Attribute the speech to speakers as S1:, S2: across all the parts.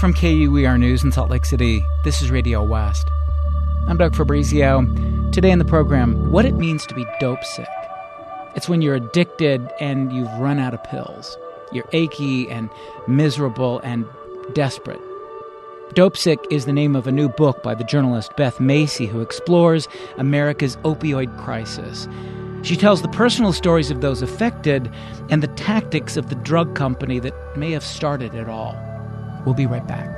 S1: From KUER News in Salt Lake City, this is Radio West. I'm Doug Fabrizio. Today in the program, what it means to be dope sick. It's when you're addicted and you've run out of pills. You're achy and miserable and desperate. Dope Sick is the name of a new book by the journalist Beth Macy, who explores America's opioid crisis. She tells the personal stories of those affected and the tactics of the drug company that may have started it all. We'll be right back.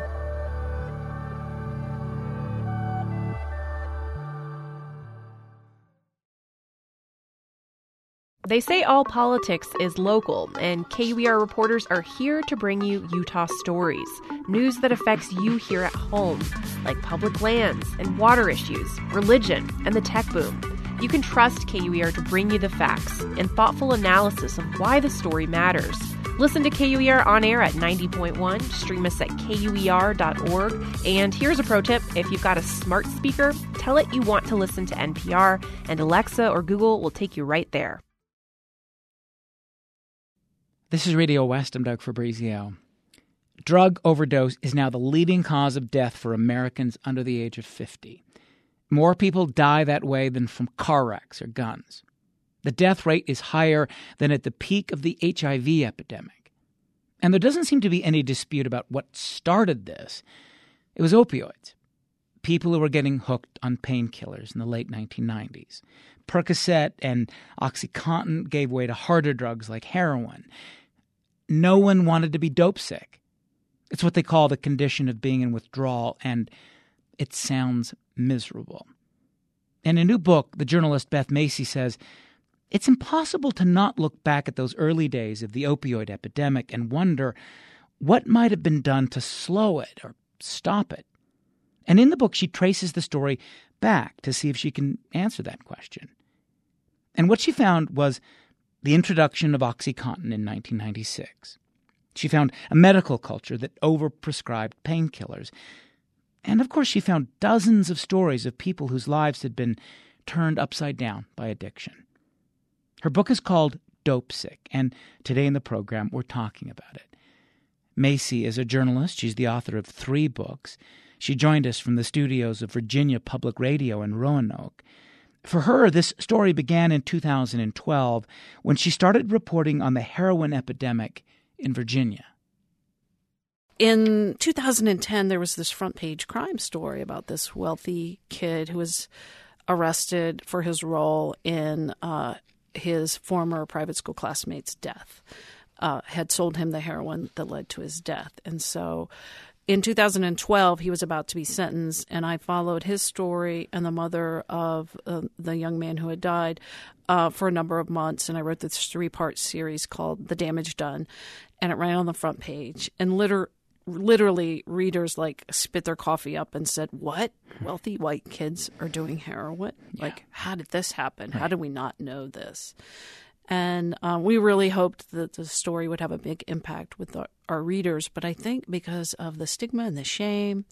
S2: They say all politics is local, and KUER reporters are here to bring you Utah stories, news that affects you here at home, like public lands and water issues, religion, and the tech boom. You can trust KUER to bring you the facts and thoughtful analysis of why the story matters. Listen to KUER on air at 90.1, stream us at KUER.org, and here's a pro tip. If you've got a smart speaker, tell it you want to listen to NPR, and Alexa or Google will take you right there.
S1: This is Radio West. I'm Doug Fabrizio. Drug overdose is now the leading cause of death for Americans under the age of 50. More people die that way than from car wrecks or guns. The death rate is higher than at the peak of the HIV epidemic. And there doesn't seem to be any dispute about what started this. It was opioids. People who were getting hooked on painkillers in the late 1990s. Percocet and OxyContin gave way to harder drugs like heroin. No one wanted to be dope sick. It's what they call the condition of being in withdrawal, and it sounds miserable. In a new book, the journalist Beth Macy says, it's impossible to not look back at those early days of the opioid epidemic and wonder what might have been done to slow it or stop it. And in the book, she traces the story back to see if she can answer that question. And what she found was the introduction of OxyContin in 1996. She found a medical culture that overprescribed painkillers. And of course, she found dozens of stories of people whose lives had been turned upside down by addiction. Her book is called Dope Sick, and today in the program, we're talking about it. Macy is a journalist. She's the author of 3 books. She joined us from the studios of Virginia Public Radio in Roanoke. For her, this story began in 2012 when she started reporting on the heroin epidemic in Virginia.
S3: In 2010, there was this front-page crime story about this wealthy kid who was arrested for his role in his former private school classmate's death, had sold him the heroin that led to his death. And so in 2012, he was about to be sentenced, and I followed his story and the mother of the young man who had died for a number of months. And I wrote this 3-part series called The Damage Done, and it ran on the front page. And literally, readers spit their coffee up and said, "What? Wealthy white kids are doing heroin? Yeah. How did this happen? Right. How did we not know this?" And we really hoped that the story would have a big impact with our readers. But I think because of the stigma and the shame,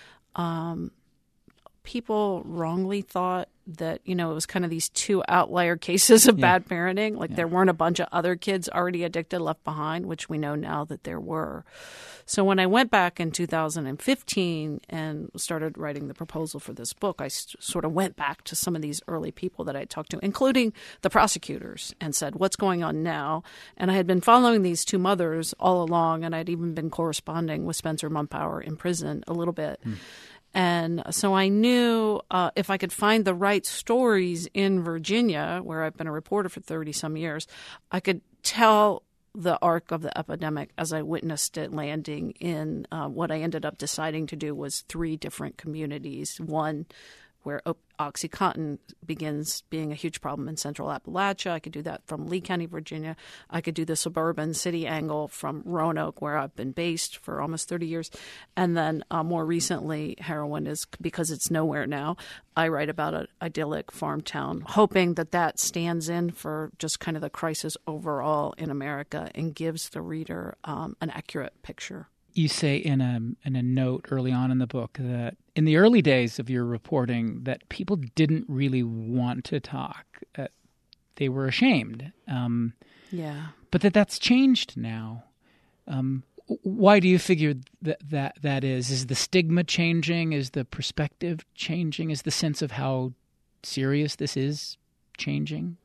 S3: people wrongly thought that, it was kind of these 2 outlier cases of bad parenting. There weren't a bunch of other kids already addicted left behind, which we know now that there were. So when I went back in 2015 and started writing the proposal for this book, I sort of went back to some of these early people that I talked to, including the prosecutors, and said, what's going on now? And I had been following these 2 mothers all along, and I'd even been corresponding with Spencer Mumpower in prison a little bit. And so I knew if I could find the right stories in Virginia, where I've been a reporter for 30-some years, I could tell the arc of the epidemic as I witnessed it landing in what I ended up deciding to do was 3 different communities. One where OxyContin begins being a huge problem in central Appalachia. I could do that from Lee County, Virginia. I could do the suburban city angle from Roanoke, where I've been based for almost 30 years. And then more recently, heroin is, because it's nowhere now, I write about an idyllic farm town, hoping that that stands in for just kind of the crisis overall in America and gives the reader an accurate picture.
S1: You say in a note early on in the book that in the early days of your reporting that people didn't really want to talk. They were ashamed.
S3: Yeah.
S1: But that's changed now. Why do you figure that is? Is the stigma changing? Is the perspective changing? Is the sense of how serious this is changing?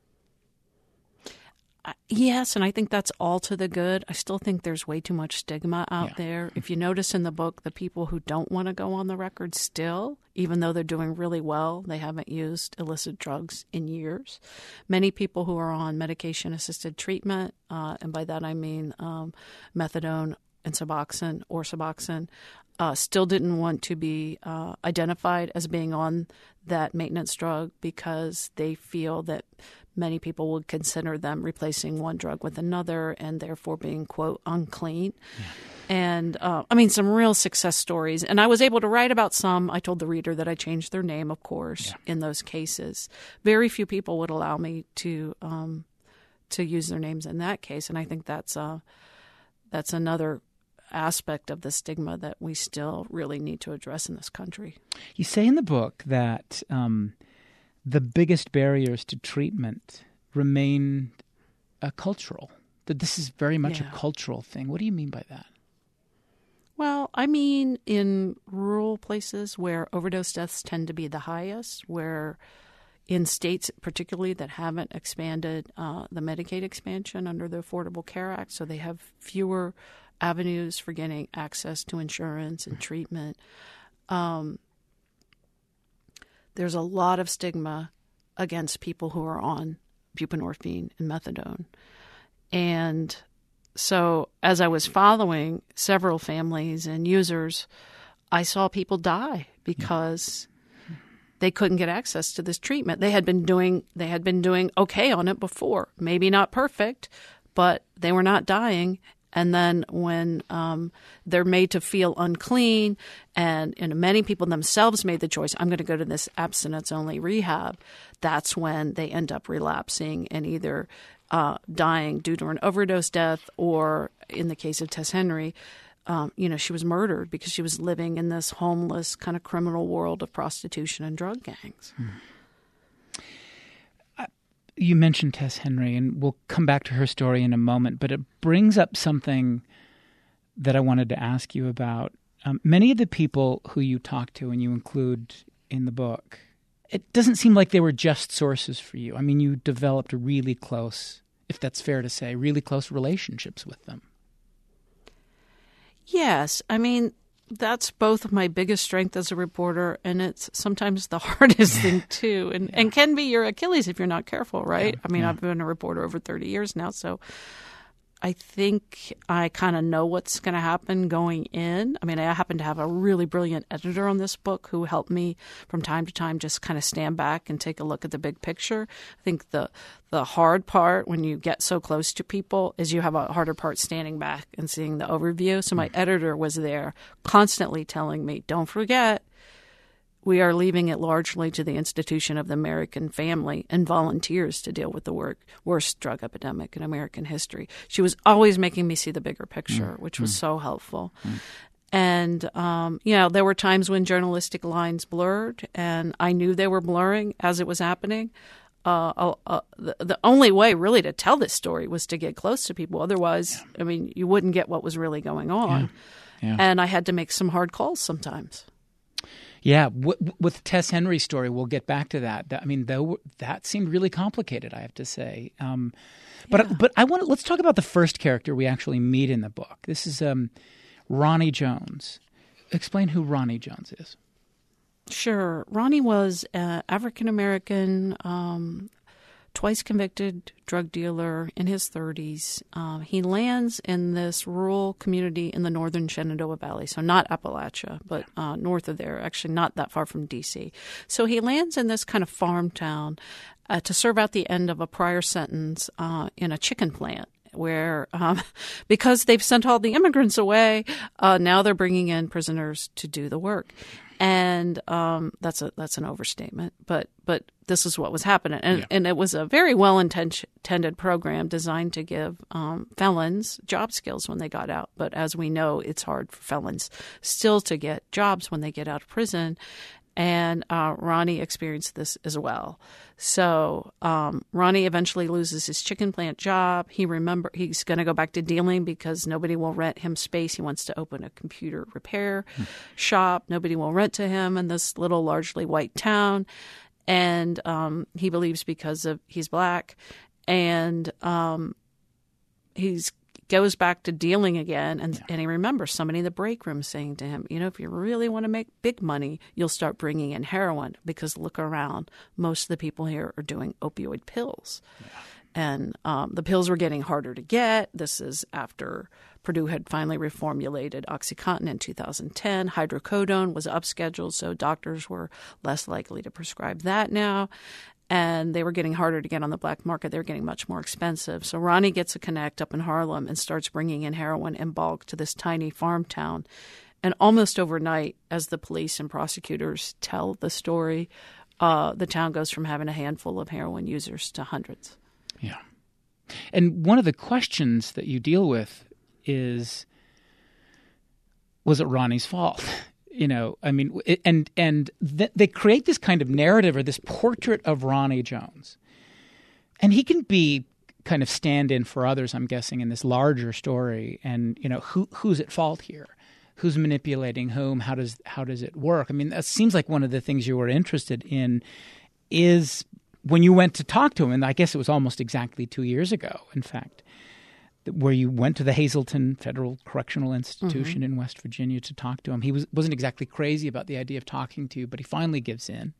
S3: Yes, and I think that's all to the good. I still think there's way too much stigma out there. If you notice in the book, the people who don't want to go on the record still, even though they're doing really well, they haven't used illicit drugs in years. Many people who are on medication-assisted treatment, and by that I mean methadone and Suboxone, still didn't want to be identified as being on that maintenance drug because they feel that many people would consider them replacing one drug with another and therefore being, quote, unclean. Yeah. And some real success stories. And I was able to write about some. I told the reader that I changed their name, of course, in those cases. Very few people would allow me to use their names in that case. And I think that's another aspect of the stigma that we still really need to address in this country.
S1: You say in the book that the biggest barriers to treatment remain cultural, that this is very much a cultural thing. What do you mean by that?
S3: Well, I mean in rural places where overdose deaths tend to be the highest, where in states particularly that haven't expanded the Medicaid expansion under the Affordable Care Act, so they have fewer avenues for getting access to insurance and treatment. There's a lot of stigma against people who are on buprenorphine and methadone. And so as I was following several families and users, I saw people die because they couldn't get access to this treatment. They had been doing okay on it before. Maybe not perfect, but they were not dying. And then when they're made to feel unclean, and many people themselves made the choice, I'm going to go to this abstinence-only rehab, that's when they end up relapsing and either dying due to an overdose death or, in the case of Tess Henry, she was murdered because she was living in this homeless kind of criminal world of prostitution and drug gangs.
S1: You mentioned Tess Henry, and we'll come back to her story in a moment, but it brings up something that I wanted to ask you about. Many of the people who you talk to and you include in the book, it doesn't seem like they were just sources for you. I mean, you developed really close, if that's fair to say, really close relationships with them.
S3: Yes. I mean, that's both my biggest strength as a reporter, and it's sometimes the hardest thing too, and can be your Achilles if you're not careful, right? I mean, I've been a reporter over 30 years now, so I think I kind of know what's going to happen going in. I mean, I happen to have a really brilliant editor on this book who helped me from time to time just kind of stand back and take a look at the big picture. I think the hard part when you get so close to people is you have a harder part standing back and seeing the overview. So my editor was there constantly telling me, don't forget, we are leaving it largely to the institution of the American family and volunteers to deal with the worst drug epidemic in American history. She was always making me see the bigger picture, which was so helpful. And, there were times when journalistic lines blurred, and I knew they were blurring as it was happening. The only way really to tell this story was to get close to people. Otherwise, I mean, you wouldn't get what was really going on. And I had to make some hard calls sometimes.
S1: Yeah, with Tess Henry's story, we'll get back to that. I mean, that seemed really complicated, I have to say. But let's talk about the first character we actually meet in the book. This is Ronnie Jones. Explain who Ronnie Jones is.
S3: Sure. Ronnie was an African-American, twice convicted drug dealer in his 30s. He lands in this rural community in the northern Shenandoah Valley, so not Appalachia, but north of there, actually not that far from D.C. So he lands in this kind of farm town to serve out the end of a prior sentence in a chicken plant, where because they've sent all the immigrants away, now they're bringing in prisoners to do the work. And that's an overstatement, but this is what was happening, and it was a very well-intended program designed to give felons job skills when they got out. But as we know, it's hard for felons still to get jobs when they get out of prison, And Ronnie experienced this as well. So Ronnie eventually loses his chicken plant job. He's going to go back to dealing because nobody will rent him space. He wants to open a computer repair shop. Nobody will rent to him in this little largely white town. And he believes because he's black. And he goes back to dealing again, and he remembers somebody in the break room saying to him, if you really want to make big money, you'll start bringing in heroin because look around. Most of the people here are doing opioid pills. Yeah. And the pills were getting harder to get. This is after Purdue had finally reformulated OxyContin in 2010. Hydrocodone was upscheduled, so doctors were less likely to prescribe that now. And they were getting harder to get on the black market. They were getting much more expensive. So Ronnie gets a connect up in Harlem and starts bringing in heroin in bulk to this tiny farm town. And almost overnight, as the police and prosecutors tell the story, the town goes from having a handful of heroin users to hundreds.
S1: Yeah. And one of the questions that you deal with is, was it Ronnie's fault? They create this kind of narrative or this portrait of Ronnie Jones. And he can be kind of stand-in for others, I'm guessing, in this larger story. And, who's at fault here? Who's manipulating whom? How does it work? I mean, that seems like one of the things you were interested in is when you went to talk to him, and I guess it was almost exactly 2 years ago, in fact, where you went to the Hazleton Federal Correctional Institution in West Virginia to talk to him. He wasn't exactly crazy about the idea of talking to you, but he finally gives in.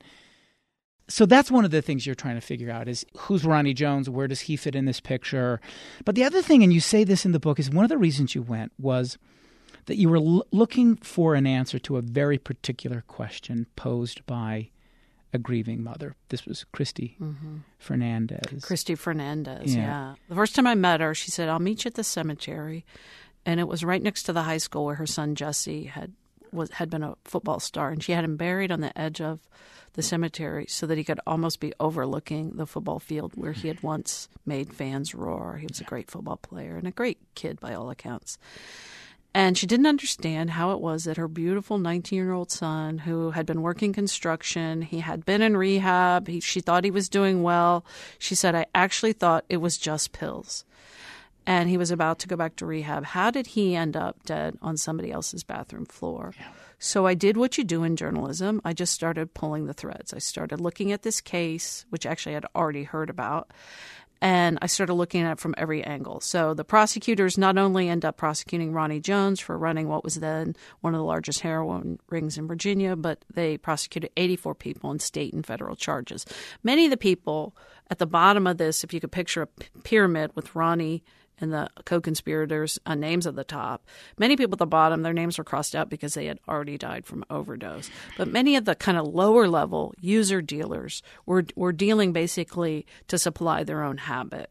S1: So that's one of the things you're trying to figure out is who's Ronnie Jones? Where does he fit in this picture? But the other thing, and you say this in the book, is one of the reasons you went was that you were looking for an answer to a very particular question posed by a grieving mother. This was Christy Fernandez.
S3: Christy Fernandez, yeah. The first time I met her, she said, I'll meet you at the cemetery. And it was right next to the high school where her son Jesse had been a football star. And she had him buried on the edge of the cemetery so that he could almost be overlooking the football field where he had once made fans roar. He was a great football player and a great kid by all accounts. And she didn't understand how it was that her beautiful 19-year-old son, who had been working construction, he had been in rehab, she thought he was doing well. She said, I actually thought it was just pills. And he was about to go back to rehab. How did he end up dead on somebody else's bathroom floor? Yeah. So I did what you do in journalism. I just started pulling the threads. I started looking at this case, which actually I had already heard about. And I started looking at it from every angle. So the prosecutors not only end up prosecuting Ronnie Jones for running what was then one of the largest heroin rings in Virginia, but they prosecuted 84 people in state and federal charges. Many of the people at the bottom of this, if you could picture a pyramid with Ronnie and the co-conspirators' names at the top. Many people at the bottom, their names were crossed out because they had already died from overdose. But many of the kind of lower-level user dealers were dealing basically to supply their own habit.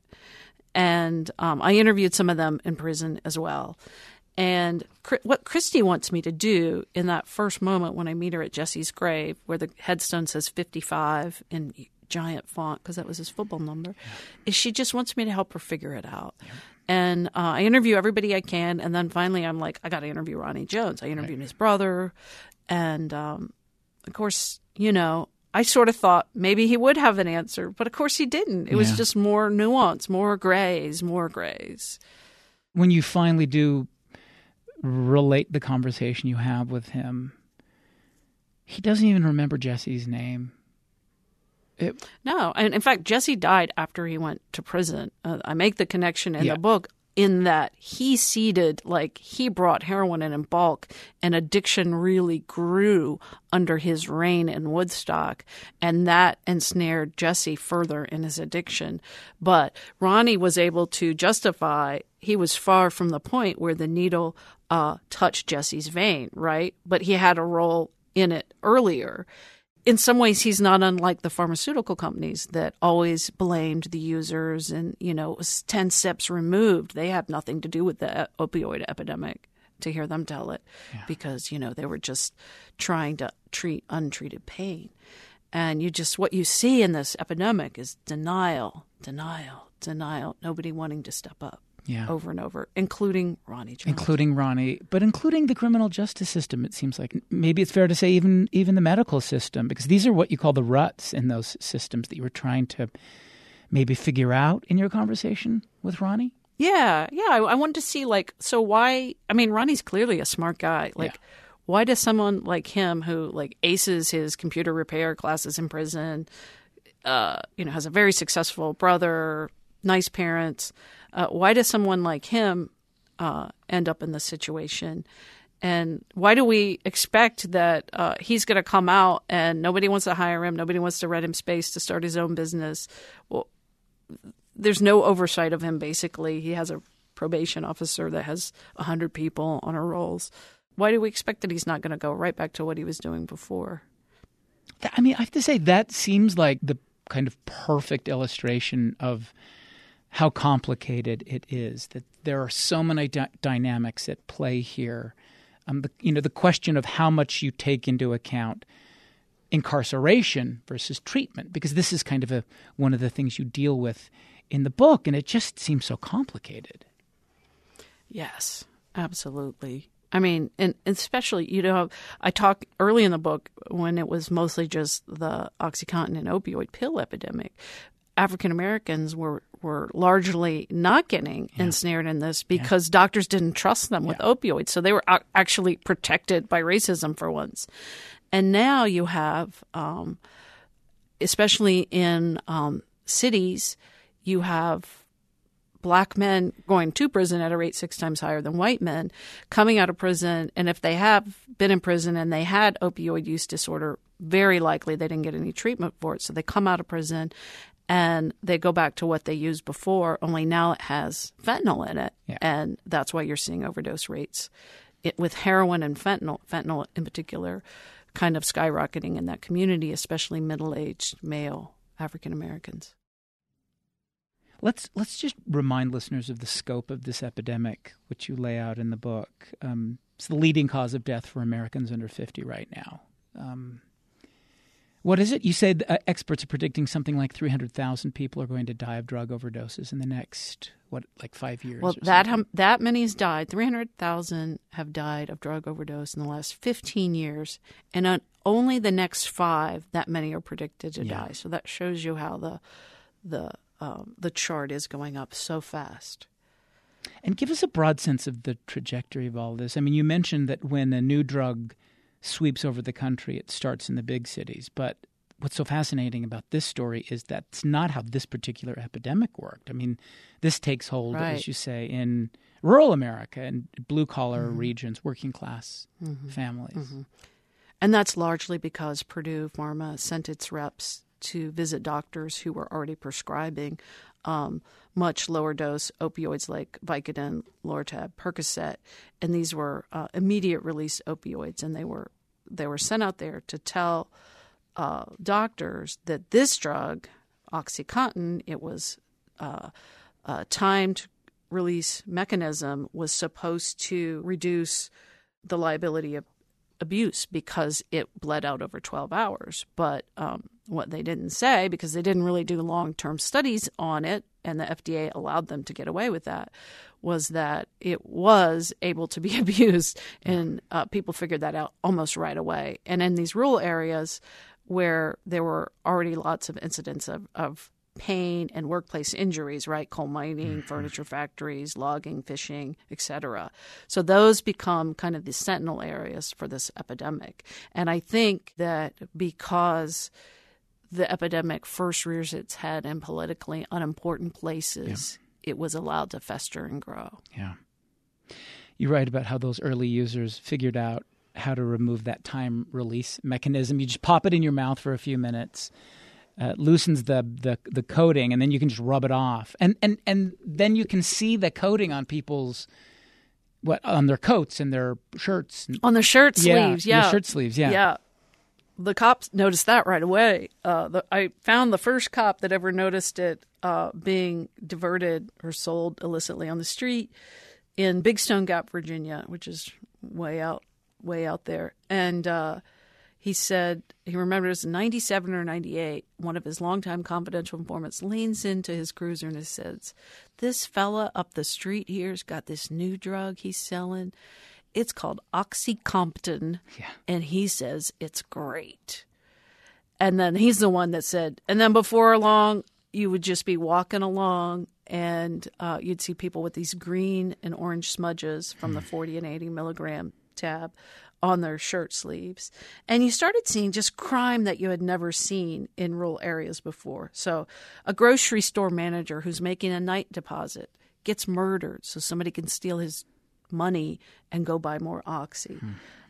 S3: And I interviewed some of them in prison as well. And what Christy wants me to do in that first moment when I meet her at Jesse's grave, where the headstone says 55 in giant font, because that was his football number, is she just wants me to help her figure it out. Yeah. And I interview everybody I can, and then finally I'm like, I got to interview Ronnie Jones. I interviewed his brother, and of course, I sort of thought maybe he would have an answer, but of course he didn't. It was just more nuance, more grays.
S1: When you finally do relate the conversation you have with him, he doesn't even remember Jesse's name.
S3: No. And in fact, Jesse died after he went to prison. I make the connection in the book in that he he brought heroin in bulk, and addiction really grew under his reign in Woodstock, and that ensnared Jesse further in his addiction. But Ronnie was able to justify he was far from the point where the needle touched Jesse's vein, right? But he had a role in it earlier. In some ways, he's not unlike the pharmaceutical companies that always blamed the users and, it was 10 steps removed. They have nothing to do with the opioid epidemic, to hear them tell it, because, they were just trying to treat untreated pain. And what you see in this epidemic is denial, nobody wanting to step up. over and over, including Ronnie Jones.
S1: Including Ronnie, but including the criminal justice system, it seems like. Maybe it's fair to say even the medical system, because these are what you call the ruts in those systems that you were trying to maybe figure out in your conversation with Ronnie.
S3: Yeah. I wanted to see, so why, Ronnie's clearly a smart guy. Why does someone like him who, aces his computer repair classes in prison, has a very successful brother, nice parents, why does someone like him end up in this situation? And why do we expect that he's going to come out and nobody wants to hire him, nobody wants to rent him space to start his own business? Well, there's no oversight of him, basically. He has a probation officer that has 100 people on her rolls. Why do we expect that he's not going to go right back to what he was doing before?
S1: I have to say that seems like the kind of perfect illustration of how complicated it is, that there are so many dynamics at play here. The question of how much you take into account incarceration versus treatment, because this is kind of one of the things you deal with in the book, and it just seems so complicated.
S3: Yes, absolutely. And especially, I talk early in the book when it was mostly just the OxyContin and opioid pill epidemic. African Americans were largely not getting ensnared in this because doctors didn't trust them with opioids. So they were actually protected by racism for once. And now you have, especially in cities, you have Black men going to prison at a rate 6 times higher than white men, coming out of prison. And if they have been in prison and they had opioid use disorder, very likely they didn't get any treatment for it. So they come out of prison and they go back to what they used before, only now it has fentanyl in it. Yeah. And that's why you're seeing overdose rates with heroin and fentanyl in particular, kind of skyrocketing in that community, especially middle-aged male African Americans.
S1: Let's just remind listeners of the scope of this epidemic, which you lay out in the book. It's the leading cause of death for Americans under 50 right now. What is it? You said experts are predicting something like 300,000 people are going to die of drug overdoses in the next, 5 years?
S3: Well, that many has died. 300,000 have died of drug overdose in the last 15 years. And on only the next 5, that many are predicted to die. So that shows you how the chart is going up so fast.
S1: And give us a broad sense of the trajectory of all this. You mentioned that when a new drug sweeps over the country, it starts in the big cities. But what's so fascinating about this story is that's not how this particular epidemic worked. This takes hold, as you say, in rural America and blue-collar regions, working-class families. Mm-hmm.
S3: And that's largely because Purdue Pharma sent its reps to visit doctors who were already prescribing much lower dose opioids like Vicodin, Lortab, Percocet, and these were immediate release opioids, and they were sent out there to tell doctors that this drug, OxyContin, it was a timed release mechanism, was supposed to reduce the liability of abuse because it bled out over 12 hours. But what they didn't say, because they didn't really do long-term studies on it, and the FDA allowed them to get away with that, was that it was able to be abused, and people figured that out almost right away. And in these rural areas where there were already lots of incidents of pain and workplace injuries, right? Coal mining, furniture factories, logging, fishing, etc. So those become kind of the sentinel areas for this epidemic. And I think that because the epidemic first rears its head in politically unimportant places, it was allowed to fester and grow. Yeah.
S1: You write about how those early users figured out how to remove that time release mechanism. You just pop it in your mouth for a few minutes, loosens the coating, and then you can just rub it off. And then you can see the coating on people's on their coats and their shirts.
S3: On their shirt sleeves,
S1: the shirt sleeves,
S3: Yeah. The cops noticed that right away. I found the first cop that ever noticed it being diverted or sold illicitly on the street in Big Stone Gap, Virginia, which is way out there. And he said, he remembered it was 97 or 98, one of his longtime confidential informants leans into his cruiser and says, this fella up the street here's got this new drug he's selling. It's called OxyContin, and he says it's great. And then he's the one that said, and then before long, you would just be walking along and you'd see people with these green and orange smudges from the 40 and 80 milligram tab on their shirt sleeves. And you started seeing just crime that you had never seen in rural areas before. So a grocery store manager who's making a night deposit gets murdered so somebody can steal his money and go buy more Oxy.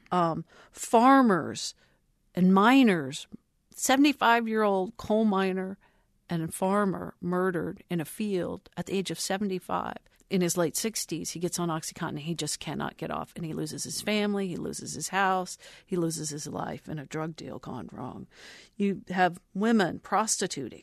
S3: Farmers and miners, 75-year-old coal miner and a farmer murdered in a field at the age of 75. In his late 60s, he gets on OxyContin. He just cannot get off, and he loses his family, he loses his house, he loses his life in a drug deal gone wrong. You have women prostituting.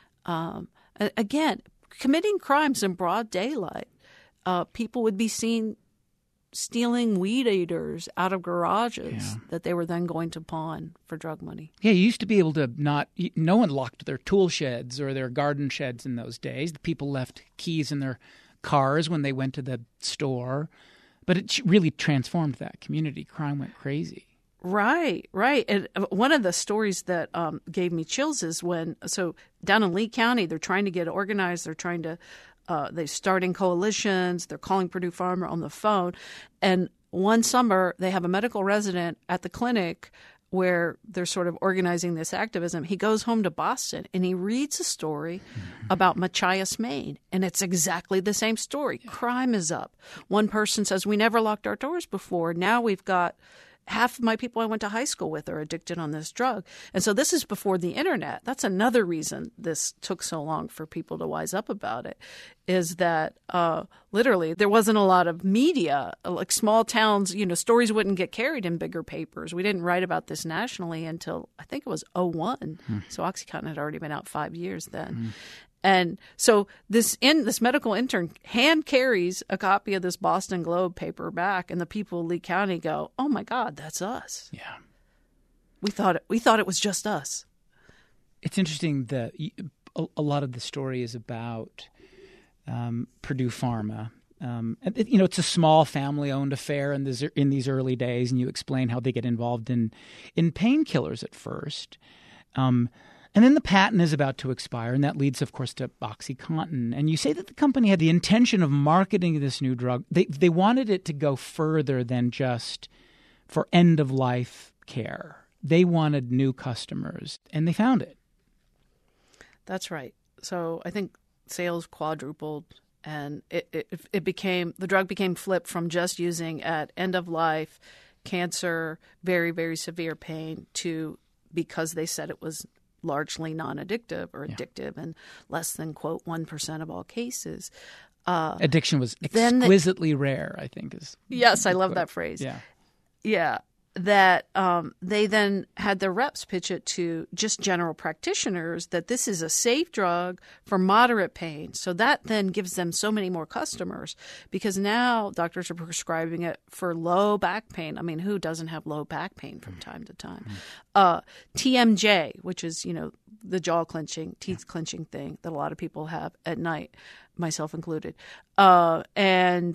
S3: Again, committing crimes in broad daylight. People would be seen stealing weed eaters out of garages that they were then going to pawn for drug money.
S1: Yeah, you used to be able to no one locked their tool sheds or their garden sheds in those days. The people left keys in their cars when they went to the store. But it really transformed that community. Crime went crazy.
S3: Right. And one of the stories that gave me chills is so down in Lee County, they're trying to get organized. They're trying to they're starting coalitions. They're calling Purdue Pharma on the phone. And one summer, they have a medical resident at the clinic where they're sort of organizing this activism. He goes home to Boston and he reads a story about Machias, Maine. And it's exactly the same story. Crime is up. One person says, we never locked our doors before. Now we've got half of my people I went to high school with are addicted on this drug. And so this is before the internet. That's another reason this took so long for people to wise up about it, is that literally there wasn't a lot of media. Like small towns, stories wouldn't get carried in bigger papers. We didn't write about this nationally until I think it was 2001. So OxyContin had already been out 5 years then. And so this medical intern hand carries a copy of this Boston Globe paper back, and the people of Lee County go, "Oh my God, that's us."
S1: Yeah,
S3: we thought it was just us.
S1: It's interesting that a lot of the story is about Purdue Pharma. It's a small family-owned affair in these early days, and you explain how they get involved in painkillers at first. And then the patent is about to expire, and that leads, of course, to OxyContin. And you say that the company had the intention of marketing this new drug. They wanted it to go further than just for end-of-life care. They wanted new customers, and they found it.
S3: That's right. So I think sales quadrupled, and the drug became flipped from just using at end-of-life, cancer, very, very severe pain, to because they said it was largely non-addictive or addictive in less than, quote, 1% of all cases.
S1: Addiction was exquisitely rare, I think.
S3: Yes, I love that phrase. Yeah. That they then had their reps pitch it to just general practitioners that this is a safe drug for moderate pain. So that then gives them so many more customers because now doctors are prescribing it for low back pain. I mean, who doesn't have low back pain from time to time? TMJ, which is, the jaw clenching, teeth clenching thing that a lot of people have at night, myself included, and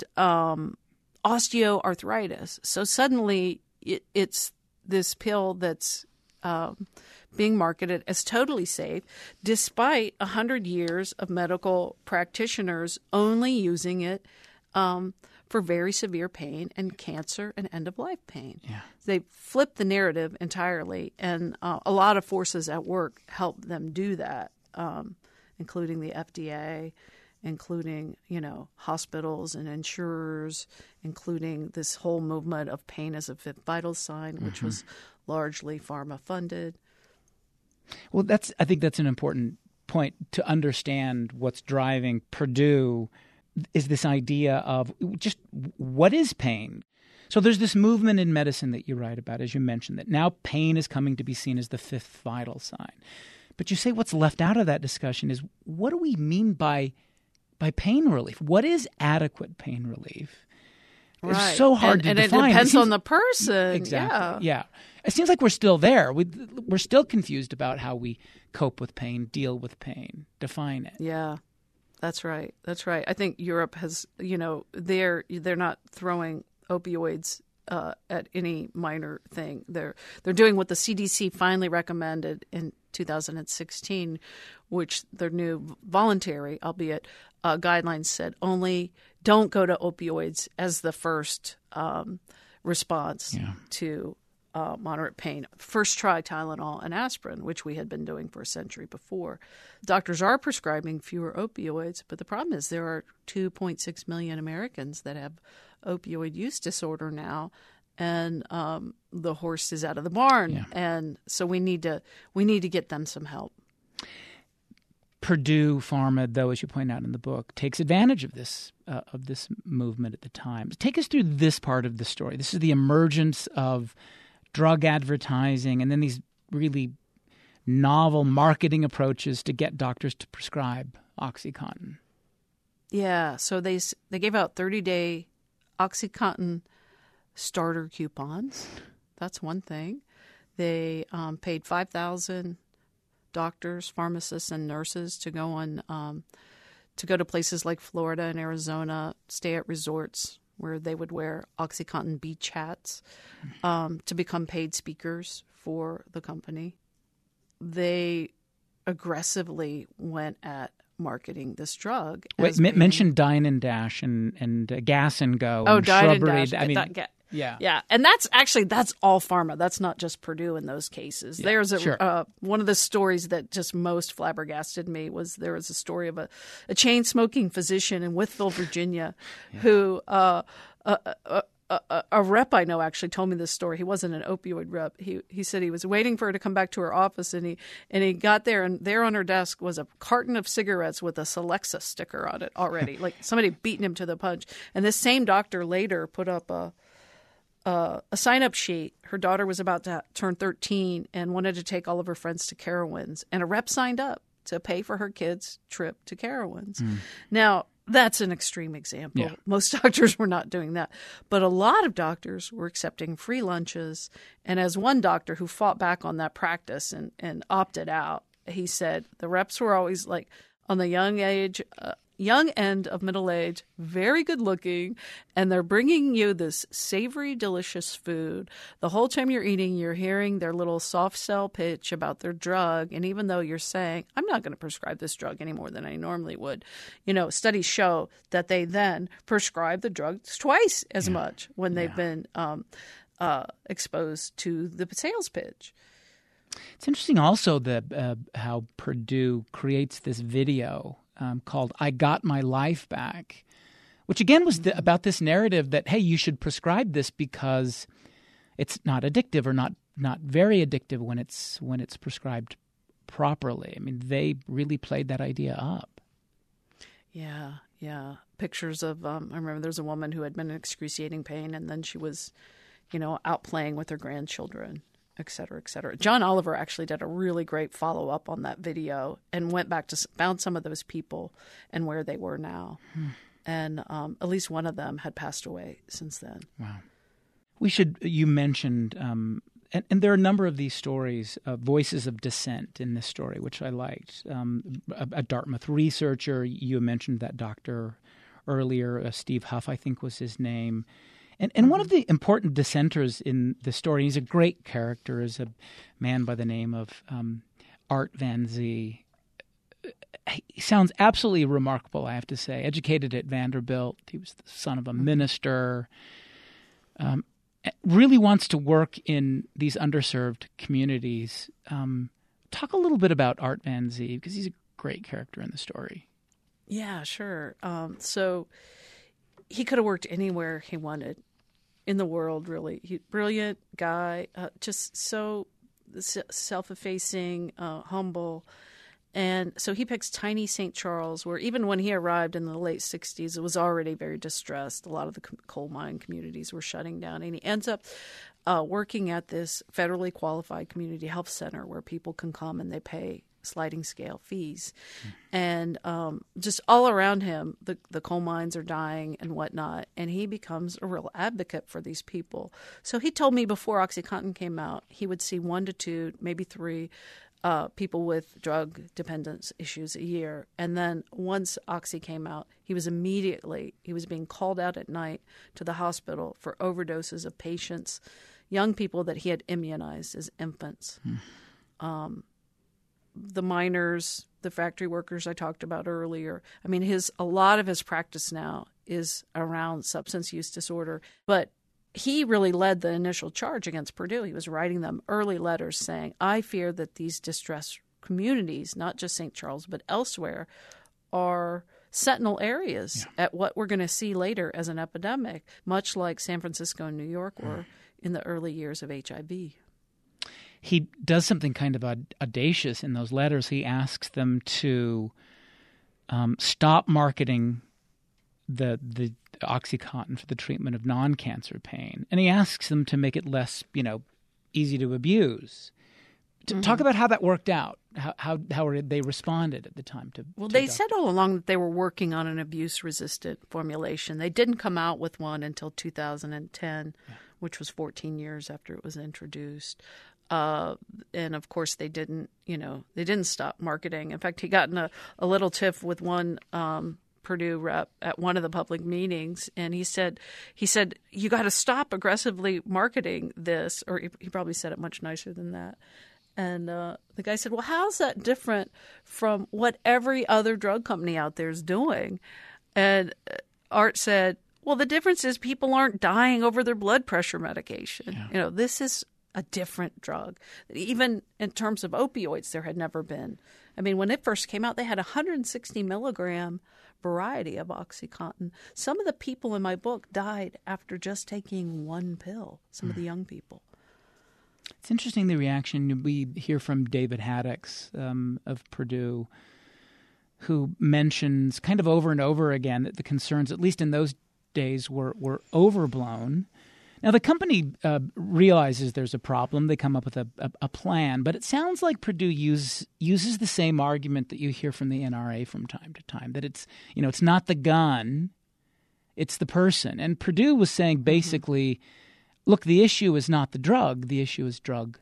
S3: osteoarthritis. So suddenly it's this pill that's being marketed as totally safe, despite 100 years of medical practitioners only using it for very severe pain and cancer and end-of-life pain.
S1: Yeah.
S3: They flipped the narrative entirely, and a lot of forces at work helped them do that, including the FDA, including, hospitals and insurers, including this whole movement of pain as a fifth vital sign, which was largely pharma funded.
S1: Well, I think that's an important point to understand. What's driving Purdue is this idea of just what is pain? So there's this movement in medicine that you write about, as you mentioned, that now pain is coming to be seen as the fifth vital sign. But you say what's left out of that discussion is, what do we mean by pain relief? What is adequate pain relief?
S3: Right.
S1: It's so hard to define.
S3: And it depends on the person.
S1: Exactly. Yeah. it seems like we're still there. We're still confused about how we cope with pain, deal with pain, define it.
S3: Yeah, that's right. That's right. I think Europe has, they're not throwing opioids at any minor thing. They're doing what the CDC finally recommended in 2016, which their new voluntary, albeit guidelines said only don't go to opioids as the first response to moderate pain. First try Tylenol and aspirin, which we had been doing for a century before. Doctors are prescribing fewer opioids, but the problem is there are 2.6 million Americans that have opioid use disorder now, and the horse is out of the barn.
S1: Yeah.
S3: And so we need to get them some help.
S1: Purdue Pharma, though, as you point out in the book, takes advantage of this movement at the time. Take us through this part of the story. This is the emergence of drug advertising and then these really novel marketing approaches to get doctors to prescribe OxyContin. Yeah,
S3: so they gave out 30-day OxyContin starter coupons. That's one thing. They paid 5,000 doctors, pharmacists, and nurses to go to places like Florida and Arizona, stay at resorts where they would wear OxyContin beach hats to become paid speakers for the company. They aggressively went at marketing this drug.
S1: Mention Dine and Dash and Gas and Go.
S3: Oh,
S1: and
S3: Dine
S1: Shrubbery.
S3: and Dash.
S1: I mean, yeah.
S3: And that's all pharma. That's not just Purdue in those cases.
S1: Yeah,
S3: There's
S1: sure.
S3: One of the stories that just most flabbergasted me was there was a story of a chain smoking physician in Wytheville, Virginia, who a rep I know actually told me this story. He wasn't an opioid rep. He said he was waiting for her to come back to her office, and he got there, and there on her desk was a carton of cigarettes with a Celexa sticker on it already, like somebody beating him to the punch. And this same doctor later put up a sign-up sheet. Her daughter was about to turn 13 and wanted to take all of her friends to Carowinds, and a rep signed up to pay for her kid's trip to Carowinds. Now, that's an extreme example.
S1: Yeah.
S3: Most doctors were not doing that. But a lot of doctors were accepting free lunches. And as one doctor who fought back on that practice and opted out, he said the reps were always like on the young end of middle age, very good looking, and they're bringing you this savory, delicious food. The whole time you're eating, you're hearing their little soft sell pitch about their drug. And even though you're saying, I'm not going to prescribe this drug any more than I normally would, studies show that they then prescribe the drugs twice as much when they've been exposed to the sales pitch.
S1: It's interesting also how Purdue creates this video called I Got My Life Back, which again was about this narrative that, hey, you should prescribe this because it's not addictive or not very addictive when it's prescribed properly. I mean, they really played that idea up.
S3: Yeah. Pictures of, I remember there's a woman who had been in excruciating pain, and then she was, out playing with her grandchildren, et cetera, et cetera. John Oliver actually did a really great follow-up on that video and went back to found some of those people and where they were now. And at least one of them had passed away since then. Wow.
S1: You mentioned, and there are a number of these stories, voices of dissent in this story, which I liked. A Dartmouth researcher, you mentioned that doctor earlier, Steve Huff, I think was his name. And one of the important dissenters in the story, he's a great character, is a man by the name of Art Van Zee. He sounds absolutely remarkable, I have to say. Educated at Vanderbilt. He was the son of a minister. Really wants to work in these underserved communities. Talk a little bit about Art Van Zee, because he's a great character in the story.
S3: Yeah, sure. So he could have worked anywhere he wanted in the world, really. He's a brilliant guy, just so self-effacing, humble. And so he picks tiny St. Charles, where even when he arrived in the late 60s, it was already very distressed. A lot of the coal mine communities were shutting down. And he ends up working at this federally qualified community health center where people can come and they pay sliding scale fees. And just all around him, the coal mines are dying and whatnot. And he becomes a real advocate for these people. So he told me before OxyContin came out, he would see 1 to 2, maybe 3 people with drug dependence issues a year. And then once Oxy came out, he was being called out at night to the hospital for overdoses of patients, young people that he had immunized as infants. The miners, the factory workers I talked about earlier. I mean, a lot of his practice now is around substance use disorder, but he really led the initial charge against Purdue. He was writing them early letters saying, I fear that these distressed communities, not just St. Charles, but elsewhere, are sentinel areas at what we're going to see later as an epidemic, much like San Francisco and New York were in the early years of HIV.
S1: He does something kind of audacious in those letters. He asks them to stop marketing the OxyContin for the treatment of non-cancer pain, and he asks them to make it less, easy to abuse. Talk about how that worked out. How they responded at the time to. Well,
S3: they said all along that they were working on an abuse-resistant formulation. They didn't come out with one until 2010, which was 14 years after it was introduced. And of course, they didn't stop marketing. In fact, he got in a little tiff with one Purdue rep at one of the public meetings, and he said, you got to stop aggressively marketing this, or he probably said it much nicer than that. And the guy said, well, how's that different from what every other drug company out there is doing? And Art said, well, the difference is people aren't dying over their blood pressure medication. Yeah. This is a different drug. Even in terms of opioids, there had never been. I mean, when it first came out, they had a 160 milligram variety of OxyContin. Some of the people in my book died after just taking one pill, some of the young people.
S1: It's interesting the reaction we hear from David Haddix of Purdue, who mentions kind of over and over again that the concerns, at least in those days, were overblown. Now, the company realizes there's a problem. They come up with a plan, but it sounds like Purdue uses the same argument that you hear from the NRA from time to time, that it's not the gun, it's the person. And Purdue was saying basically, look, the issue is not the drug, the issue is drug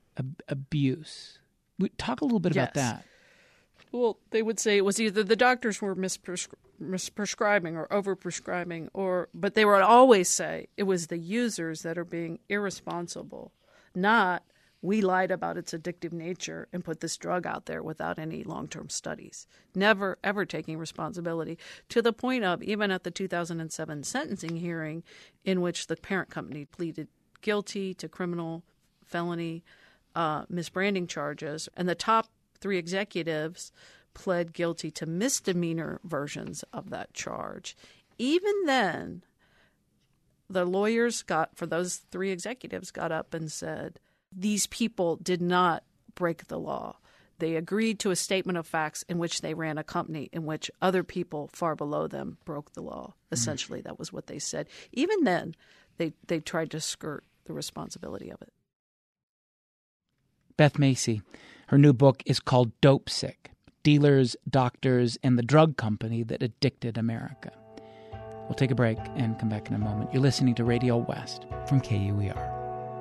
S1: abuse. Talk a little bit about that.
S3: Well, they would say it was either the doctors were misprescribing or overprescribing, but they would always say it was the users that are being irresponsible, not we lied about its addictive nature and put this drug out there without any long-term studies. Never, ever taking responsibility, to the point of even at the 2007 sentencing hearing in which the parent company pleaded guilty to criminal felony misbranding charges, and the top 3 executives pled guilty to misdemeanor versions of that charge. Even then, the lawyers for those 3 executives got up and said, these people did not break the law. They agreed to a statement of facts in which they ran a company in which other people far below them broke the law. Essentially, that was what they said. Even then, they tried to skirt the responsibility of it.
S1: Beth Macy. Her new book is called Dope Sick: Dealers, Doctors, and the Drug Company That Addicted America. We'll take a break and come back in a moment. You're listening to Radio West from KUER.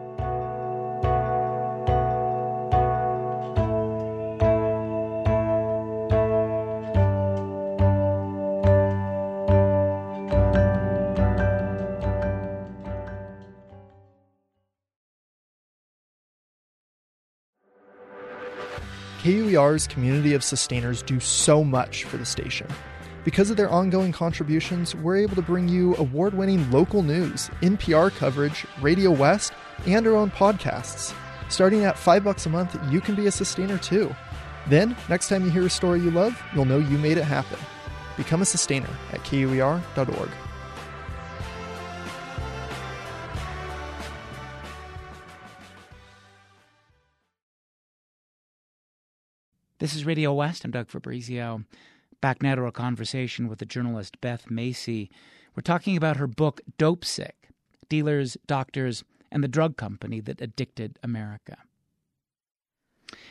S4: KUER's community of sustainers do so much for the station. Because of their ongoing contributions, we're able to bring you award-winning local news, NPR coverage, Radio West, and our own podcasts. Starting at $5 a month, you can be a sustainer too. Then, next time you hear a story you love, you'll know you made it happen. Become a sustainer at KUER.org.
S1: This is Radio West. I'm Doug Fabrizio. Back now to our conversation with the journalist Beth Macy. We're talking about her book, Dope Sick: Dealers, Doctors, and the Drug Company That Addicted America.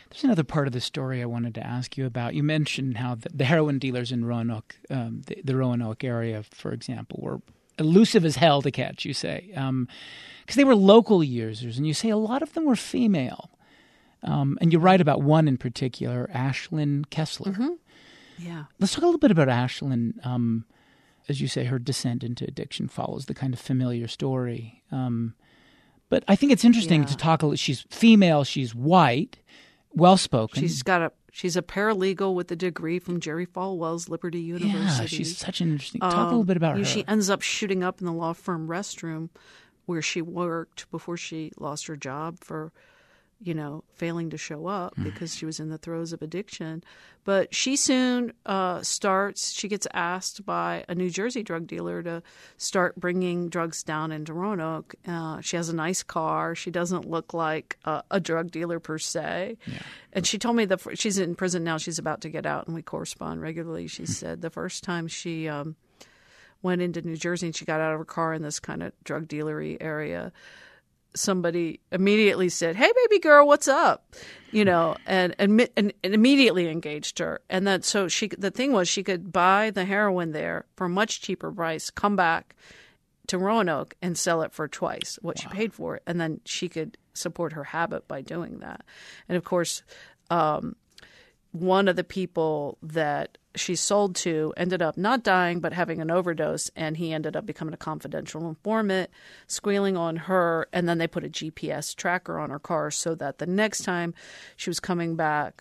S1: There's another part of the story I wanted to ask you about. You mentioned how the heroin dealers in Roanoke, the Roanoke area, for example, were elusive as hell to catch, you say, because they were local users, and you say a lot of them were female. And you write about one in particular, Ashlyn Kessler.
S3: Mm-hmm. Yeah.
S1: Let's talk a little bit about Ashlyn. As you say, her descent into addiction follows the kind of familiar story. But I think it's interesting to talk. She's female. She's white, well-spoken.
S3: She's a paralegal with a degree from Jerry Falwell's Liberty University.
S1: Yeah, she's such an interesting. Talk a little bit about her.
S3: She ends up shooting up in the law firm restroom where she worked before she lost her job for, failing to show up because she was in the throes of addiction. But she soon she gets asked by a New Jersey drug dealer to start bringing drugs down into Roanoke. She has a nice car. She doesn't look like a drug dealer per se. Yeah. And she told me she's in prison now. She's about to get out, and we correspond regularly. She said the first time she went into New Jersey and she got out of her car in this kind of drug dealery area, somebody immediately said, "Hey, baby girl, what's up?" And immediately engaged her. And then the thing was, she could buy the heroin there for a much cheaper price, come back to Roanoke and sell it for twice what she paid for it, and then she could support her habit by doing that. And of course, one of the people that she sold to ended up not dying but having an overdose, and he ended up becoming a confidential informant, squealing on her, and then they put a GPS tracker on her car so that the next time she was coming back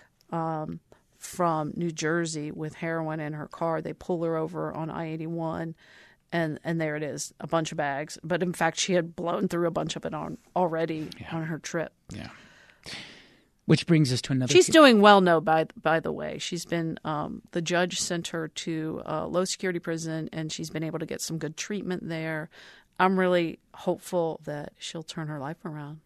S3: from New Jersey with heroin in her car, they pull her over on I-81, and there it is, a bunch of bags. But in fact, she had blown through a bunch of it already on her trip.
S1: Yeah. Which brings us to another.
S3: She's doing well, no, by the way. She's been the judge sent her to a low security prison, and she's been able to get some good treatment there. I'm really hopeful that she'll turn her life around.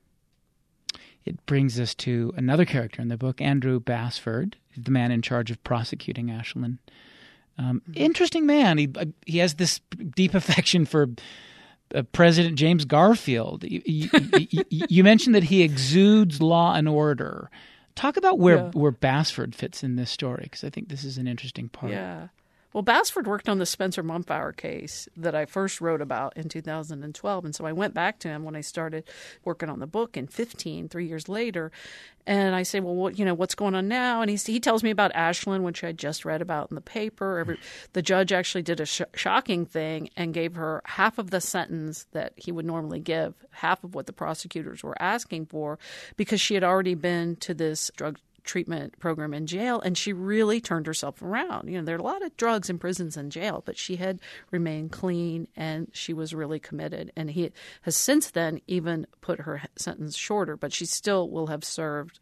S1: It brings us to another character in the book, Andrew Bassford, the man in charge of prosecuting Ashlyn. Interesting man. He has this deep affection for President James Garfield. You mentioned that he exudes law and order. Talk about where Bassford fits in this story, because I think this is an interesting part.
S3: Yeah. Well, Bassford worked on the Spencer Mumfire case that I first wrote about in 2012. And so I went back to him when I started working on the book in 3 years later. And I say, well, what's going on now? And he tells me about Ashlyn, which I just read about in the paper. The judge actually did a shocking thing and gave her half of the sentence that he would normally give, half of what the prosecutors were asking for, because she had already been to this drug treatment program in jail, and she really turned herself around. There are a lot of drugs in prisons and jail, but she had remained clean, and she was really committed. And he has since then even put her sentence shorter, but she still will have served,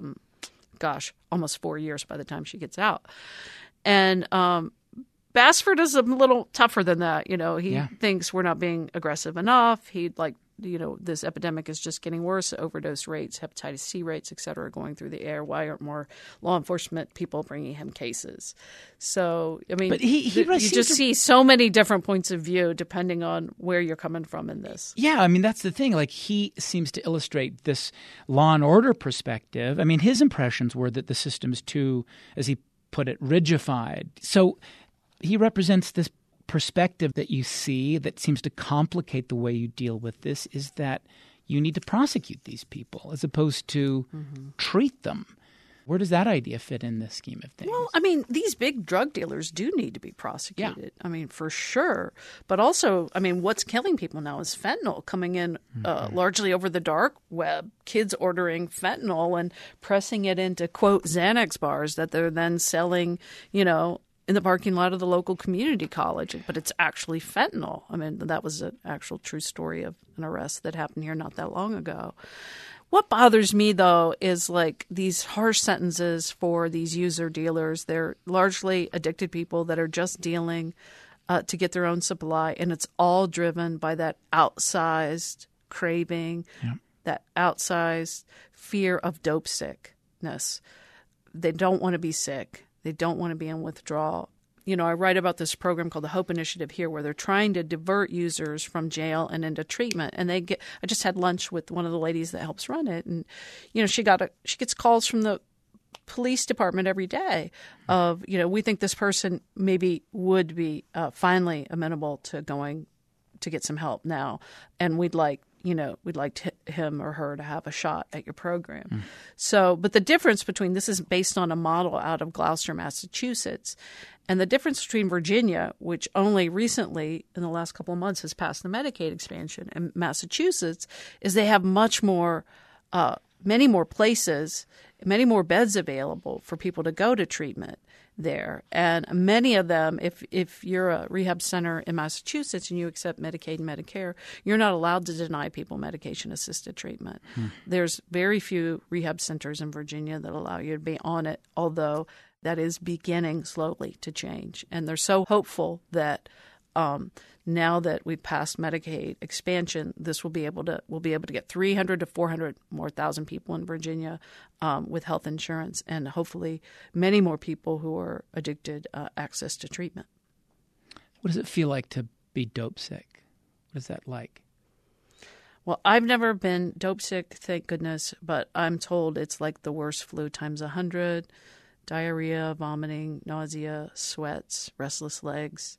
S3: almost 4 years by the time she gets out. And Bassford is a little tougher than that. He thinks we're not being aggressive enough. This epidemic is just getting worse. Overdose rates, hepatitis C rates, et cetera, are going through the air. Why aren't more law enforcement people bringing him cases? So, but you just see so many different points of view depending on where you're coming from in this.
S1: Yeah, that's the thing. Like, he seems to illustrate this law and order perspective. His impressions were that the system's too, as he put it, rigified. So he represents this perspective that you see that seems to complicate the way you deal with this, is that you need to prosecute these people as opposed to treat them. Where does that idea fit in this scheme of things?
S3: Well, these big drug dealers do need to be prosecuted. Yeah. For sure. But also, what's killing people now is fentanyl coming in largely over the dark web. Kids ordering fentanyl and pressing it into, quote, Xanax bars that they're then selling, in the parking lot of the local community college, but it's actually fentanyl. That was an actual true story of an arrest that happened here not that long ago. What bothers me, though, is these harsh sentences for these user dealers. They're largely addicted people that are just dealing to get their own supply, and it's all driven by that outsized craving, that outsized fear of dope sickness. They don't want to be sick. They don't want to be in withdrawal. I write about this program called the Hope Initiative here, where they're trying to divert users from jail and into treatment. And I just had lunch with one of the ladies that helps run it, and she gets calls from the police department every day of, we think this person maybe would be finally amenable to going to get some help now. And we'd like him or her to have a shot at your program. So, but the difference between this is based on a model out of Gloucester, Massachusetts. And the difference between Virginia, which only recently in the last couple of months has passed the Medicaid expansion, and Massachusetts, is they have much more, many more places, many more beds available for people to go to treatment there. And many of them, if you're a rehab center in Massachusetts and you accept Medicaid and Medicare, you're not allowed to deny people medication-assisted treatment. There's very few rehab centers in Virginia that allow you to be on it, although that is beginning slowly to change. And they're so hopeful that now that we've passed Medicaid expansion, we'll be able to get 300 to 400 more thousand people in Virginia with health insurance, and hopefully many more people who are addicted access to treatment.
S1: What does it feel like to be dope sick? What is that like?
S3: Well, I've never been dope sick, thank goodness, but I'm told it's like the worst flu times 100. Diarrhea, vomiting, nausea, sweats, restless legs.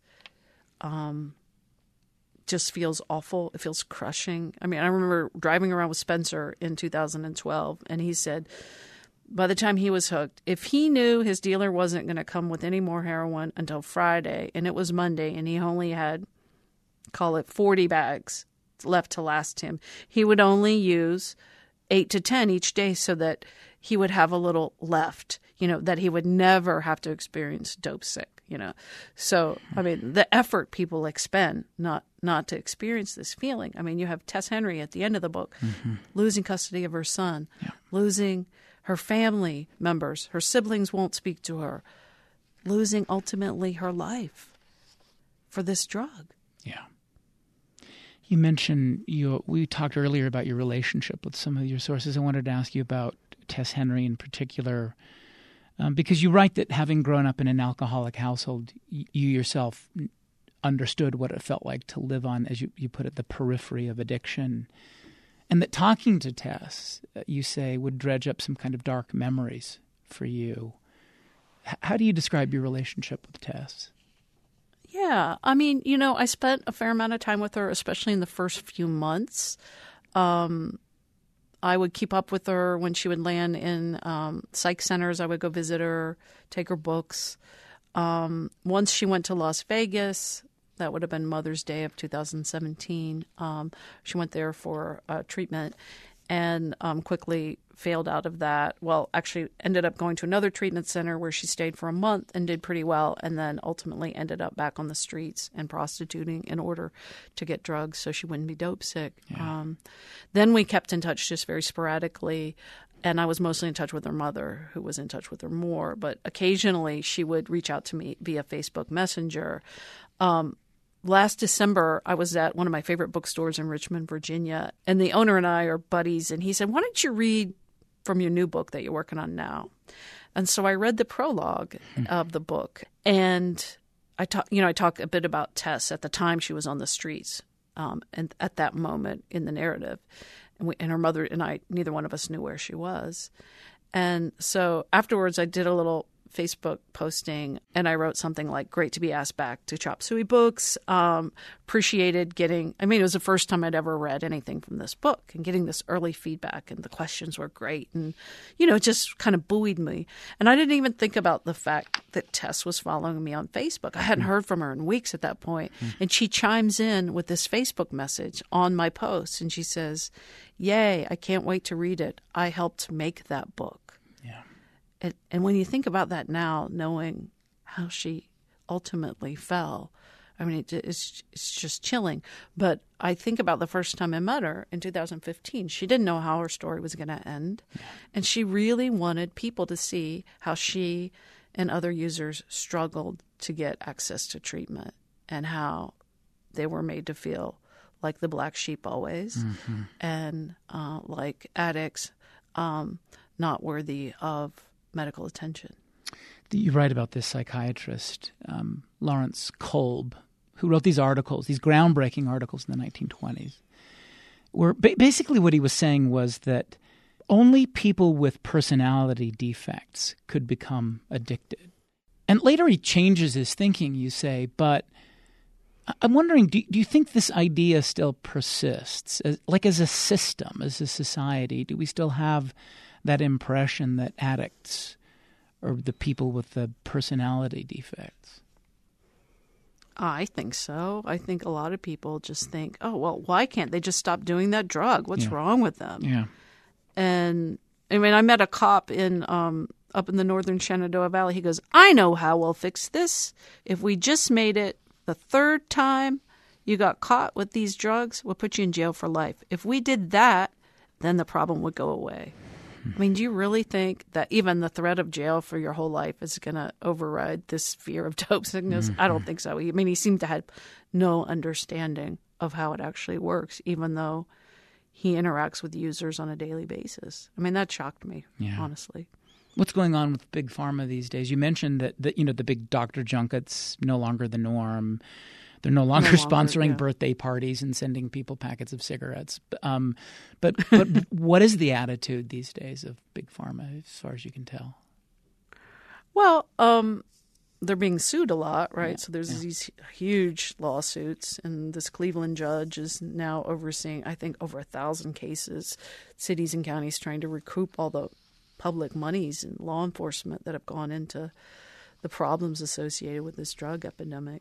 S3: Just feels awful. It feels crushing. I mean, I remember driving around with Spencer in 2012, and he said by the time he was hooked, if he knew his dealer wasn't going to come with any more heroin until Friday, and it was Monday, and he only had, call it 40 bags left to last him, he would only use 8 to 10 each day so that he would have a little left, that he would never have to experience dope sick. So, I mean, the effort people expend not to experience this feeling. I mean, you have Tess Henry at the end of the book, losing custody of her son, losing her family members. Her siblings won't speak to her, losing ultimately her life for this drug.
S1: Yeah. You mentioned we talked earlier about your relationship with some of your sources. I wanted to ask you about Tess Henry in particular. Because you write that having grown up in an alcoholic household, you yourself understood what it felt like to live on, as you put it, the periphery of addiction. And that talking to Tess, you say, would dredge up some kind of dark memories for you. How do you describe your relationship with Tess?
S3: Yeah. I mean, I spent a fair amount of time with her, especially in the first few months. I would keep up with her when she would land in psych centers. I would go visit her, take her books. Once she went to Las Vegas, that would have been Mother's Day of 2017. She went there for treatment and quickly failed out of that. Well, actually ended up going to another treatment center where she stayed for a month and did pretty well, and then ultimately ended up back on the streets and prostituting in order to get drugs so she wouldn't be dope sick. Yeah. Then we kept in touch just very sporadically, and I was mostly in touch with her mother, who was in touch with her more, but occasionally she would reach out to me via Facebook Messenger. Last December, I was at one of my favorite bookstores in Richmond, Virginia, and the owner and I are buddies, and he said, "Why don't you read from your new book that you're working on now?" And so I read the prologue of the book, and I talk a bit about Tess at the time she was on the streets, and at that moment in the narrative, and her mother and I, neither one of us knew where she was. And so afterwards, I did a little Facebook posting, and I wrote something like, "Great to be asked back to Chop Suey Books. Appreciated getting," it was the first time I'd ever read anything from this book, and getting this early feedback, and the questions were great, and, it just kind of buoyed me. And I didn't even think about the fact that Tess was following me on Facebook. I hadn't heard from her in weeks at that point. And she chimes in with this Facebook message on my post, and she says, "Yay, I can't wait to read it. I helped make that book." And when you think about that now, knowing how she ultimately fell, it's just chilling. But I think about the first time I met her in 2015. She didn't know how her story was going to end. And she really wanted people to see how she and other users struggled to get access to treatment, and how they were made to feel like the black sheep always, and like addicts, not worthy of medical attention.
S1: You write about this psychiatrist, Lawrence Kolb, who wrote these articles, these groundbreaking articles in the 1920s, where basically what he was saying was that only people with personality defects could become addicted. And later he changes his thinking, you say, but I'm wondering, do you think this idea still persists? As a system, as a society, do we still have that impression that addicts are the people with the personality defects?
S3: I think so. I think a lot of people just think, oh, well, why can't they just stop doing that drug? What's wrong with them?
S1: Yeah.
S3: And I mean, I met a cop up in the northern Shenandoah Valley. He goes, I know how we'll fix this. If we just made it the third time you got caught with these drugs, we'll put you in jail for life. If we did that, then the problem would go away. I mean, do you really think that even the threat of jail for your whole life is going to override this fear of dope sickness? I don't think so. I mean, he seemed to have no understanding of how it actually works, even though he interacts with users on a daily basis. I mean, that shocked me, honestly.
S1: What's going on with Big Pharma these days? You mentioned that the big doctor junkets no longer the norm. They're no longer sponsoring birthday parties and sending people packets of cigarettes. But what is the attitude these days of Big Pharma, as far as you can tell?
S3: Well, they're being sued a lot, right? Yeah, so there's these huge lawsuits, and this Cleveland judge is now overseeing, I think, over 1,000 cases, cities and counties trying to recoup all the public monies and law enforcement that have gone into the problems associated with this drug epidemic.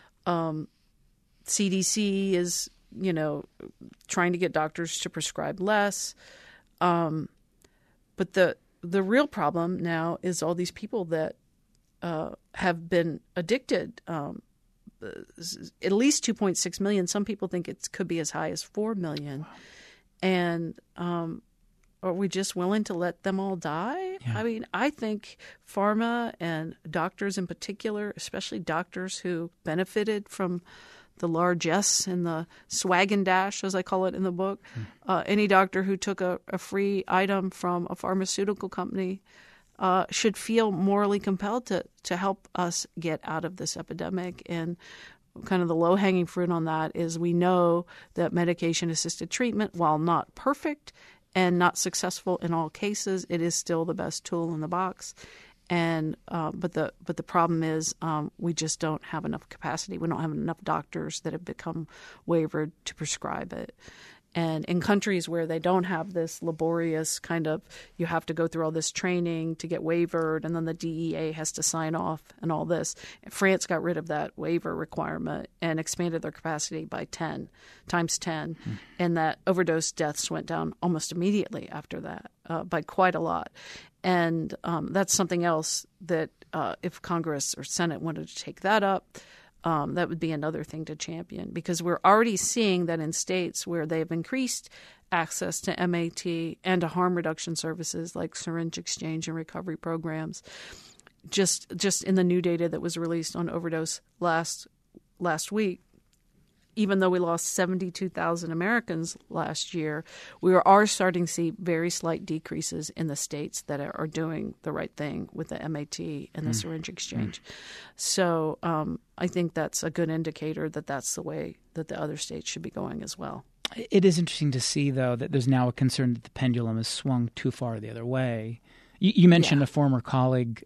S3: CDC is, trying to get doctors to prescribe less. But the real problem now is all these people that have been addicted. At least 2.6 million. Some people think it could be as high as 4 million. Wow. And are we just willing to let them all die? Yeah. I mean, I think pharma and doctors in particular, especially doctors who benefited from the largesse and the swag and dash, as I call it in the book, any doctor who took a free item from a pharmaceutical company should feel morally compelled to help us get out of this epidemic. And kind of the low-hanging fruit on that is we know that medication-assisted treatment, while not perfect and not successful in all cases, it is still the best tool in the box. And but the problem is we just don't have enough capacity. We don't have enough doctors that have become waivered to prescribe it. And in countries where they don't have this laborious kind of, you have to go through all this training to get waivered, and then the DEA has to sign off and all this. France got rid of that waiver requirement and expanded their capacity by 10 times 10. And that overdose deaths went down almost immediately after that by quite a lot. And that's something else that if Congress or Senate wanted to take that up, that would be another thing to champion, because we're already seeing that in states where they've increased access to MAT and to harm reduction services like syringe exchange and recovery programs. Just in the new data that was released on overdose last week, even though we lost 72,000 Americans last year, we are starting to see very slight decreases in the states that are doing the right thing with the MAT and the syringe exchange. So I think that's a good indicator that that's the way that the other states should be going as well.
S1: It is interesting to see, though, that there's now a concern that the pendulum has swung too far the other way. You mentioned a former colleague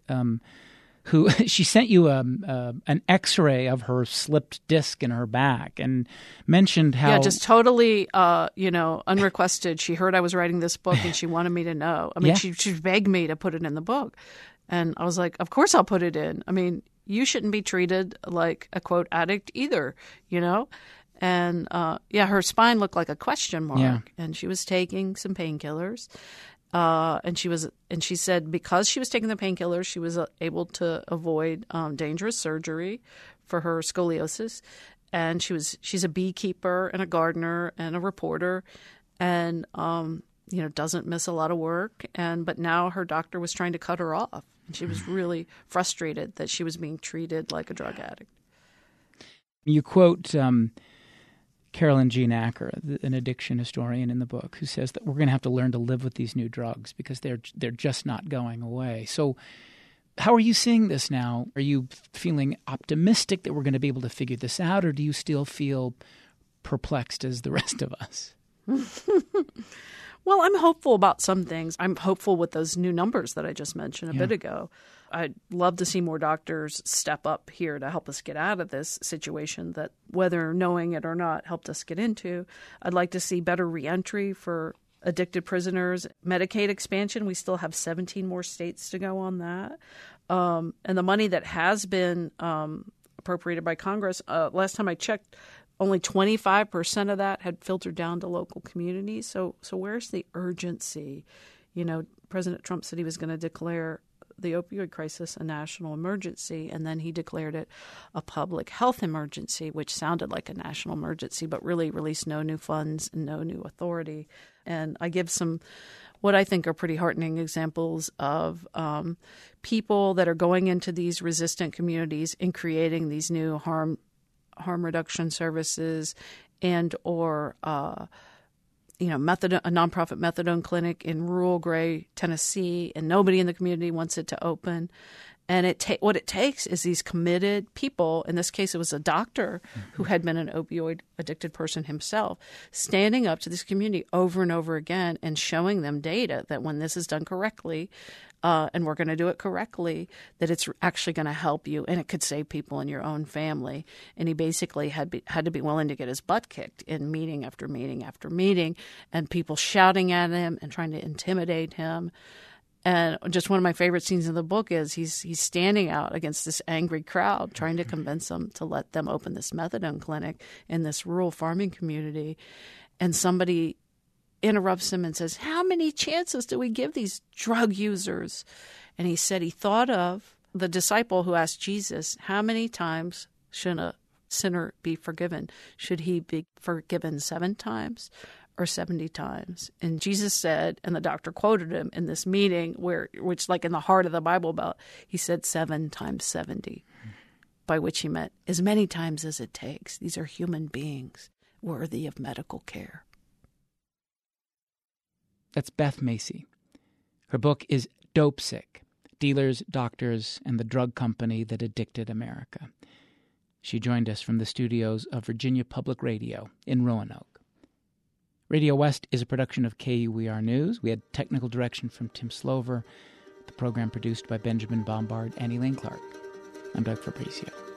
S1: who she sent you an X-ray of her slipped disc in her back and mentioned how
S3: just totally unrequested. She heard I was writing this book and she wanted me to know. I mean, she begged me to put it in the book, and I was like, of course I'll put it in. I mean, you shouldn't be treated like a quote addict either, And her spine looked like a question mark, and she was taking some painkillers. And she said because she was taking the painkillers, she was able to avoid dangerous surgery for her scoliosis. And she's a beekeeper and a gardener and a reporter, and doesn't miss a lot of work. But now her doctor was trying to cut her off, and she was really frustrated that she was being treated like a drug addict.
S1: You quote Carolyn Jean Acker, an addiction historian in the book, who says that we're going to have to learn to live with these new drugs because they're just not going away. So how are you seeing this now? Are you feeling optimistic that we're going to be able to figure this out, or do you still feel perplexed as the rest of us?
S3: Well, I'm hopeful about some things. I'm hopeful with those new numbers that I just mentioned a bit ago. I'd love to see more doctors step up here to help us get out of this situation that, whether knowing it or not, helped us get into. I'd like to see better reentry for addicted prisoners. Medicaid expansion, we still have 17 more states to go on that. And the money that has been appropriated by Congress, last time I checked, only 25% of that had filtered down to local communities. So where's the urgency? You know, President Trump said he was going to declare the opioid crisis a national emergency, and then he declared it a public health emergency, which sounded like a national emergency, but really released no new funds and no new authority. And I give some what I think are pretty heartening examples of people that are going into these resistant communities and creating these new harm reduction services and or a nonprofit methadone clinic in rural Gray, Tennessee, and nobody in the community wants it to open. And what it takes is these committed people. In this case, it was a doctor who had been an opioid addicted person himself, standing up to this community over and over again and showing them data that when this is done correctly, and we're going to do it correctly, that it's actually going to help you and it could save people in your own family. And he basically had to be willing to get his butt kicked in meeting after meeting after meeting, and people shouting at him and trying to intimidate him. And just one of my favorite scenes in the book is he's standing out against this angry crowd, trying to convince them to let them open this methadone clinic in this rural farming community. And somebody interrupts him and says, "How many chances do we give these drug users?" And he said he thought of the disciple who asked Jesus, how many times should a sinner be forgiven? Should he be forgiven 7 times or 70 times? And Jesus said, and the doctor quoted him in this meeting, which like in the heart of the Bible Belt, he said 7 times 70, by which he meant as many times as it takes. These are human beings worthy of medical care.
S1: That's Beth Macy. Her book is Dope Sick: Dealers, Doctors, and the Drug Company That Addicted America. She joined us from the studios of Virginia Public Radio in Roanoke. Radio West is a production of KUER News. We had technical direction from Tim Slover. The program produced by Benjamin Bombard and Elaine Clark. I'm Doug Fabrizio.